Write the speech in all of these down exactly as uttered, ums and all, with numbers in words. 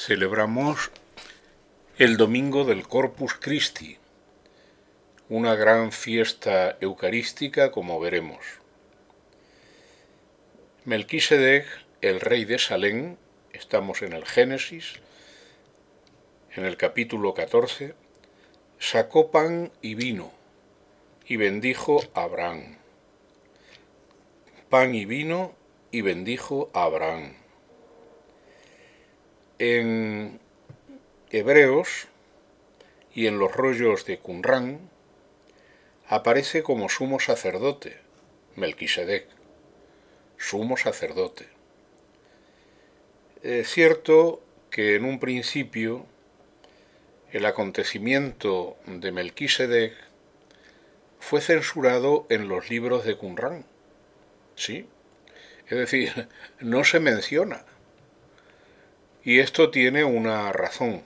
Celebramos el domingo del Corpus Christi, una gran fiesta eucarística, como veremos. Melquisedec, el rey de Salem, estamos en el Génesis, en el capítulo catorce, sacó pan y vino y bendijo a Abraham. Pan y vino y bendijo a Abraham. En Hebreos y en los rollos de Qumrán aparece como sumo sacerdote, Melquisedec, sumo sacerdote. Es cierto que en un principio el acontecimiento de Melquisedec fue censurado en los libros de Qumrán, ¿sí? Es decir, no se menciona. Y esto tiene una razón,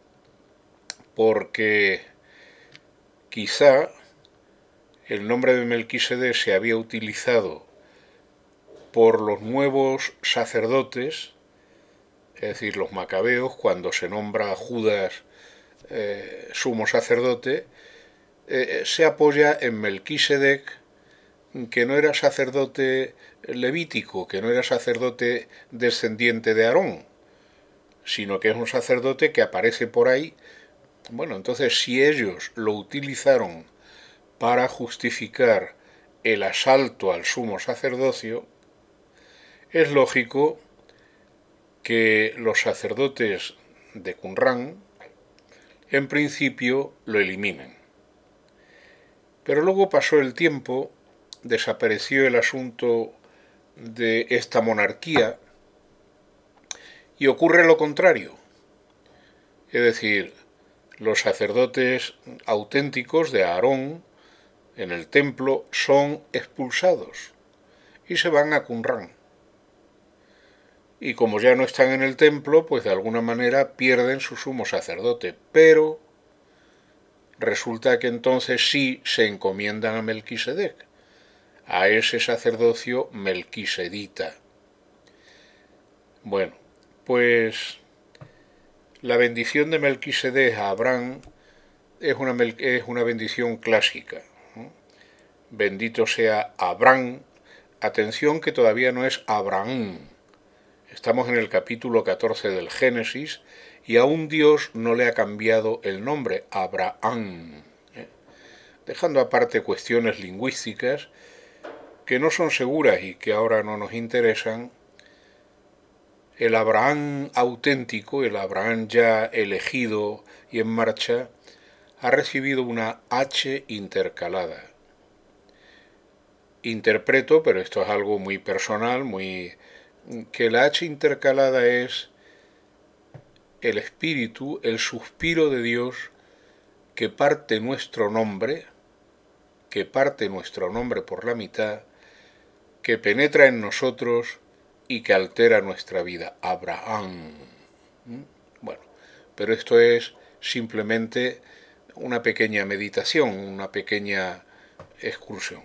porque quizá el nombre de Melquisedec se había utilizado por los nuevos sacerdotes, es decir, los macabeos, cuando se nombra a Judas eh, sumo sacerdote, eh, se apoya en Melquisedec, que no era sacerdote levítico, que no era sacerdote descendiente de Aarón, sino que es un sacerdote que aparece por ahí. Bueno, entonces si ellos lo utilizaron para justificar el asalto al sumo sacerdocio, es lógico que los sacerdotes de Qumrán en principio lo eliminen. Pero luego pasó el tiempo, desapareció el asunto de esta monarquía y ocurre lo contrario. Es decir, los sacerdotes auténticos de Aarón en el templo son expulsados y se van a Qumrán. Y como ya no están en el templo, pues de alguna manera pierden su sumo sacerdote. Pero resulta que entonces sí se encomiendan a Melquisedec, a ese sacerdocio melquisedita. Bueno, pues la bendición de Melquisedec a Abraham es una, es una bendición clásica. Bendito sea Abraham. Atención que todavía no es Abraham. Estamos en el capítulo catorce del Génesis y aún Dios no le ha cambiado el nombre, Abraham. ¿eh? Dejando aparte cuestiones lingüísticas que no son seguras y que ahora no nos interesan, el Abraham auténtico, el Abraham ya elegido y en marcha, ha recibido una H intercalada. Interpreto, pero esto es algo muy personal, muy que la H intercalada es el espíritu, el suspiro de Dios que parte nuestro nombre, que parte nuestro nombre por la mitad, que penetra en nosotros y que altera nuestra vida. Abraham. Bueno, pero esto es simplemente una pequeña meditación, una pequeña excursión.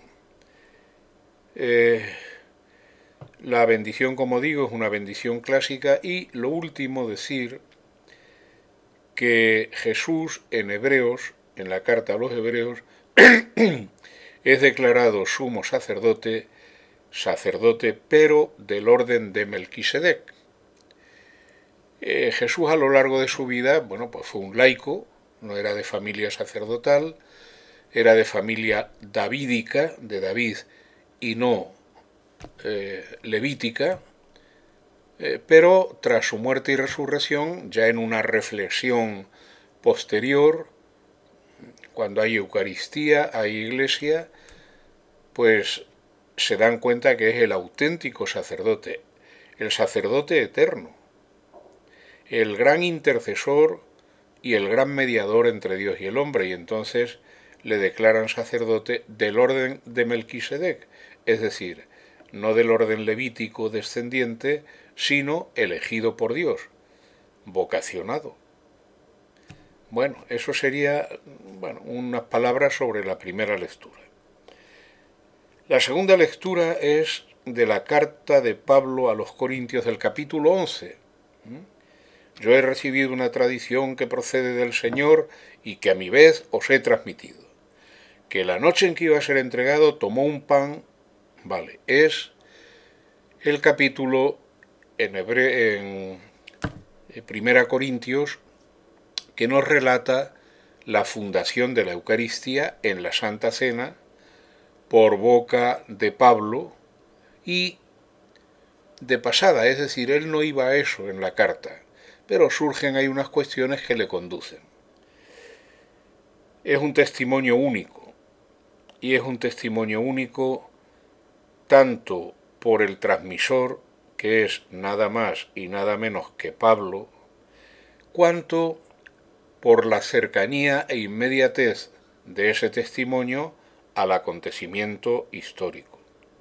Eh, la bendición, como digo, es una bendición clásica. Y lo último, decir que Jesús en Hebreos, en la carta a los Hebreos, es declarado sumo sacerdote, sacerdote, pero del orden de Melquisedec. Eh, Jesús a lo largo de su vida, bueno, pues fue un laico, no era de familia sacerdotal, era de familia davídica, de David, y no eh, levítica, eh, pero tras su muerte y resurrección, ya en una reflexión posterior, cuando hay Eucaristía, hay Iglesia, pues se dan cuenta que es el auténtico sacerdote, el sacerdote eterno, el gran intercesor y el gran mediador entre Dios y el hombre, y entonces le declaran sacerdote del orden de Melquisedec, es decir, no del orden levítico descendiente, sino elegido por Dios, vocacionado. Bueno, eso sería, bueno, unas palabras sobre la primera lectura. La segunda lectura es de la carta de Pablo a los Corintios del capítulo once. Yo he recibido una tradición que procede del Señor y que a mi vez os he transmitido. Que la noche en que iba a ser entregado tomó un pan, vale, es el capítulo en, Hebre, en Primera Corintios que nos relata la fundación de la Eucaristía en la Santa Cena por boca de Pablo y de pasada, es decir, él no iba a eso en la carta, pero surgen ahí unas cuestiones que le conducen. Es un testimonio único, y es un testimonio único tanto por el transmisor, que es nada más y nada menos que Pablo, cuanto por la cercanía e inmediatez de ese testimonio al acontecimiento histórico.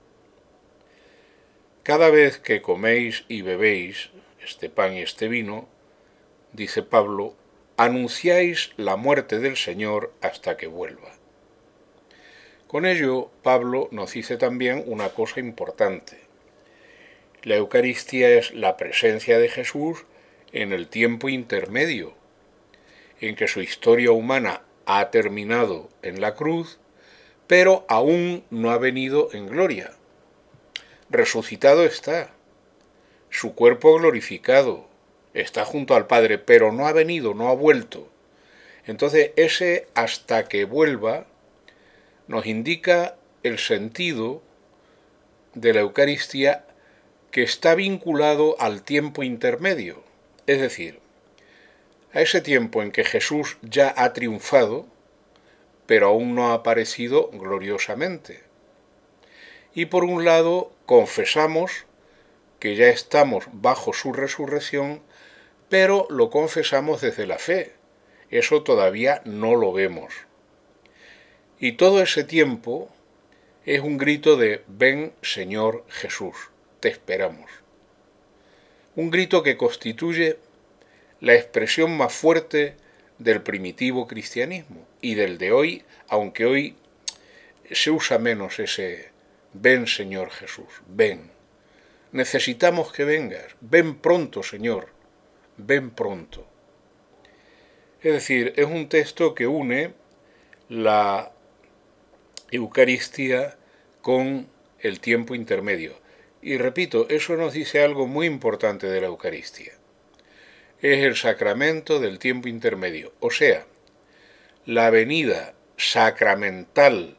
Cada vez que coméis y bebéis este pan y este vino, dice Pablo, anunciáis la muerte del Señor hasta que vuelva. Con ello, Pablo nos dice también una cosa importante. La Eucaristía es la presencia de Jesús en el tiempo intermedio, en que su historia humana ha terminado en la cruz, pero aún no ha venido en gloria. Resucitado está, su cuerpo glorificado, está junto al Padre, pero no ha venido, no ha vuelto. Entonces ese hasta que vuelva nos indica el sentido de la Eucaristía que está vinculado al tiempo intermedio, es decir, a ese tiempo en que Jesús ya ha triunfado, pero aún no ha aparecido gloriosamente. Y por un lado confesamos que ya estamos bajo su resurrección, pero lo confesamos desde la fe. Eso todavía no lo vemos. Y todo ese tiempo es un grito de ven, Señor Jesús, te esperamos. Un grito que constituye la expresión más fuerte del primitivo cristianismo y del de hoy, aunque hoy se usa menos ese ven, Señor Jesús, ven. Necesitamos que vengas, ven pronto, Señor, ven pronto. Es decir, es un texto que une la Eucaristía con el tiempo intermedio. Y repito, eso nos dice algo muy importante de la Eucaristía. Es el sacramento del tiempo intermedio, o sea, la venida sacramental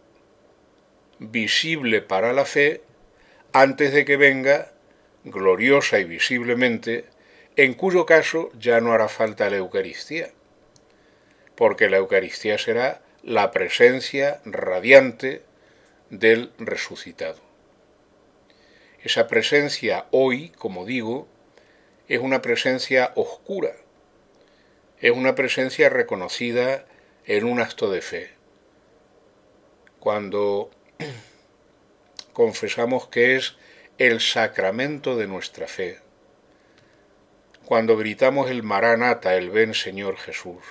visible para la fe antes de que venga gloriosa y visiblemente, en cuyo caso ya no hará falta la Eucaristía, porque la Eucaristía será la presencia radiante del resucitado. Esa presencia hoy, como digo, es una presencia oscura, es una presencia reconocida en un acto de fe. Cuando confesamos que es el sacramento de nuestra fe, cuando gritamos el Maranata, el ven Señor Jesús,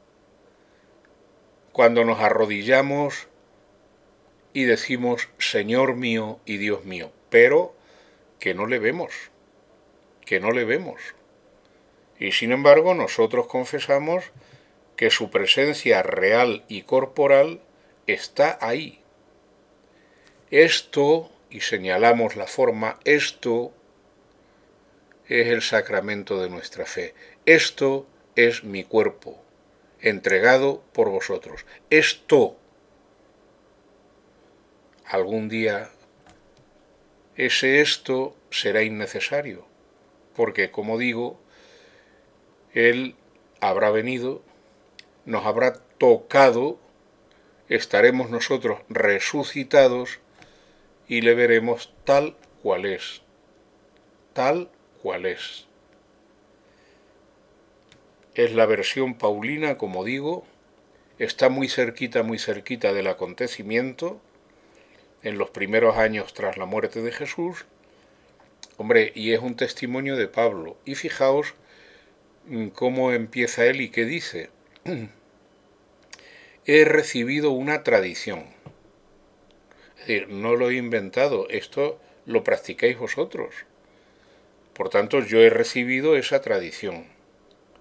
cuando nos arrodillamos y decimos Señor mío y Dios mío, pero que no le vemos, que no le vemos. Y sin embargo nosotros confesamos que su presencia real y corporal está ahí. Esto, y señalamos la forma, esto es el sacramento de nuestra fe. Esto es mi cuerpo, entregado por vosotros. Esto, algún día, ese esto será innecesario, porque, como digo, Él habrá venido, nos habrá tocado, estaremos nosotros resucitados y le veremos tal cual es, tal cual es. Es la versión paulina, como digo, está muy cerquita, muy cerquita del acontecimiento, en los primeros años tras la muerte de Jesús. Hombre, y es un testimonio de Pablo. Y fijaos cómo empieza él y qué dice. He recibido una tradición. Es decir, no lo he inventado, esto lo practicáis vosotros. Por tanto, yo he recibido esa tradición.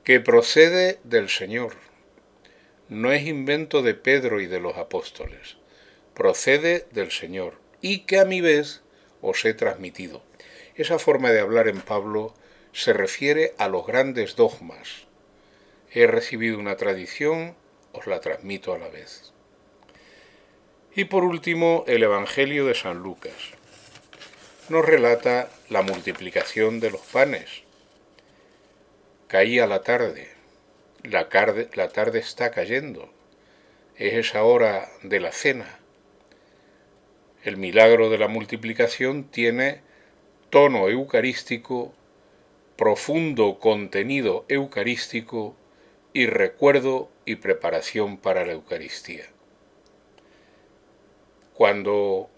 que procede del Señor. No es invento de Pedro y de los apóstoles. Procede del Señor y que a mi vez os he transmitido. Esa forma de hablar en Pablo se refiere a los grandes dogmas. He recibido una tradición, os la transmito a la vez. Y por último, el Evangelio de San Lucas nos relata la multiplicación de los panes. Caía la tarde, la tarde, la tarde está cayendo, es esa hora de la cena. El milagro de la multiplicación tiene tono eucarístico, profundo contenido eucarístico y recuerdo y preparación para la Eucaristía. Cuando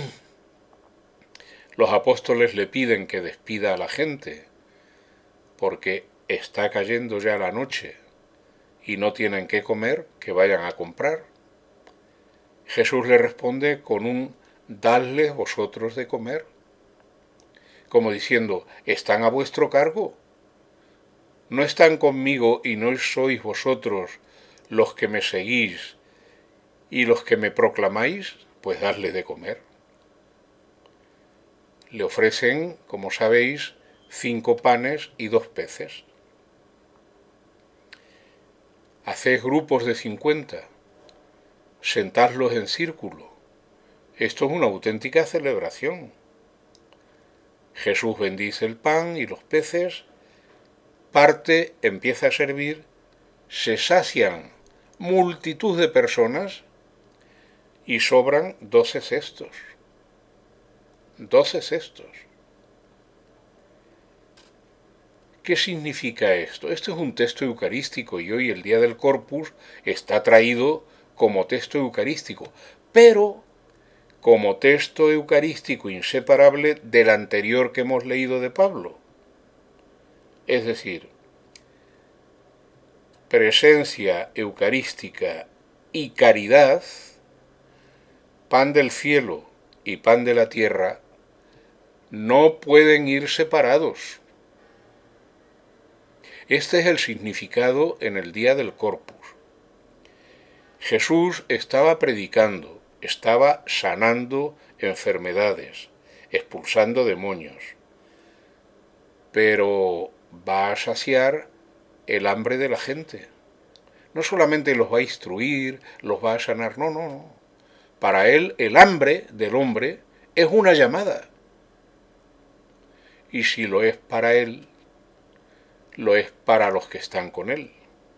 los apóstoles le piden que despida a la gente, porque está cayendo ya la noche y no tienen qué comer, que vayan a comprar, Jesús le responde con un dadles vosotros de comer, como diciendo, ¿están a vuestro cargo? ¿No están conmigo y no sois vosotros los que me seguís y los que me proclamáis? Pues dadles de comer. Le ofrecen, como sabéis, cinco panes y dos peces. Haced grupos de cincuenta, sentadlos en círculo. Esto es una auténtica celebración. Jesús bendice el pan y los peces, parte, empieza a servir, se sacian multitud de personas y sobran doce cestos. Doce cestos. ¿Qué significa esto? Esto es un texto eucarístico y hoy el día del Corpus está traído como texto eucarístico, pero como texto eucarístico inseparable del anterior que hemos leído de Pablo. Es decir, presencia eucarística y caridad, pan del cielo y pan de la tierra, no pueden ir separados. Este es el significado en el día del Corpus. Jesús estaba predicando, estaba sanando enfermedades, expulsando demonios, pero va a saciar el hambre de la gente. No solamente los va a instruir, los va a sanar, no, no, no. Para él el hambre del hombre es una llamada. Y si lo es para él, lo es para los que están con él.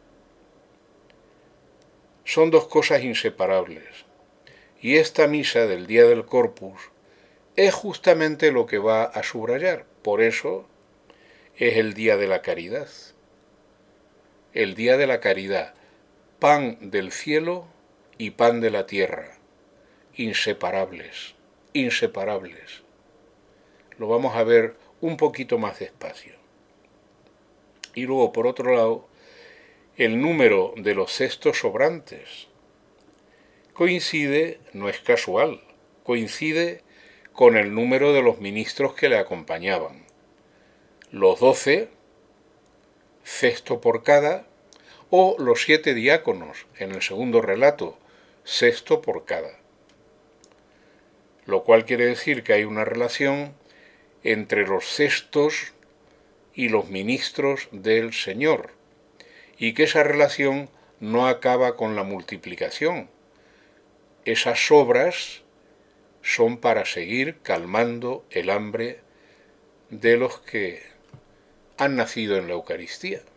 Son dos cosas inseparables. Y esta misa del día del Corpus es justamente lo que va a subrayar. Por eso es el día de la caridad. El día de la caridad, pan del cielo y pan de la tierra, inseparables, inseparables. Lo vamos a ver un poquito más despacio. Y luego, por otro lado, el número de los cestos sobrantes coincide, no es casual, coincide con el número de los ministros que le acompañaban. Los doce, cesto por cada, o los siete diáconos, en el segundo relato, cesto por cada. Lo cual quiere decir que hay una relación entre los cestos y los ministros del Señor, y que esa relación no acaba con la multiplicación. Esas sobras son para seguir calmando el hambre de los que han nacido en la Eucaristía.